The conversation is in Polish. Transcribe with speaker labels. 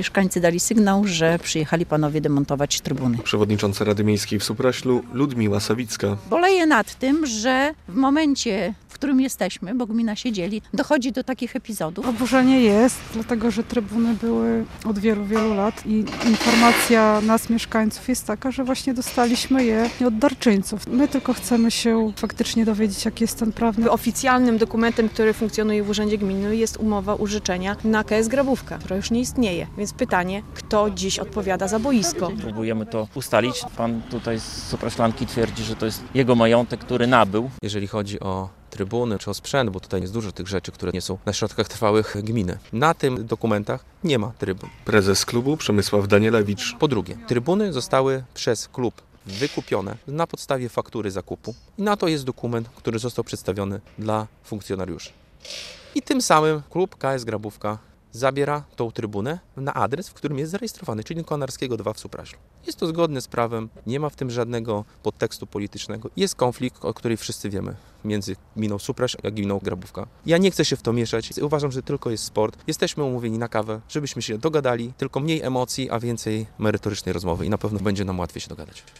Speaker 1: mieszkańcy dali sygnał, że przyjechali panowie demontować trybuny.
Speaker 2: Przewodnicząca Rady Miejskiej w Supraślu Ludmiła Sawicka.
Speaker 1: Boleję nad tym, że w momencie, w którym jesteśmy, bo gmina się dzieli, dochodzi do takich epizodów.
Speaker 3: Oburzenie jest, dlatego że trybuny były od wielu, wielu lat i informacja nas, mieszkańców, jest taka, że właśnie dostaliśmy je od darczyńców. My tylko chcemy się faktycznie dowiedzieć, jaki jest stan prawny.
Speaker 4: Oficjalnym dokumentem, który funkcjonuje w Urzędzie Gminnym, jest umowa użyczenia na KS Grabówka, która już nie istnieje. Więc pytanie, kto dziś odpowiada za boisko?
Speaker 5: Próbujemy to ustalić. Pan tutaj z Supraślanki twierdzi, że to jest jego majątek, który nabył.
Speaker 6: Jeżeli chodzi o trybuny czy o sprzęt, bo tutaj jest dużo tych rzeczy, które nie są na środkach trwałych gminy. Na tym dokumentach nie ma trybun.
Speaker 2: Prezes klubu Przemysław Danielewicz.
Speaker 6: Po drugie, trybuny zostały przez klub wykupione na podstawie faktury zakupu i na to jest dokument, który został przedstawiony dla funkcjonariuszy. I tym samym klub KS Grabówka zabiera tą trybunę na adres, w którym jest zarejestrowany, czyli Konarskiego 2 w Supraślu. Jest to zgodne z prawem, nie ma w tym żadnego podtekstu politycznego. Jest konflikt, o którym wszyscy wiemy, między gminą Supraśl a gminą Grabówka. Ja nie chcę się w to mieszać, uważam, że tylko jest sport. Jesteśmy umówieni na kawę, żebyśmy się dogadali, tylko mniej emocji, a więcej merytorycznej rozmowy i na pewno będzie nam łatwiej się dogadać.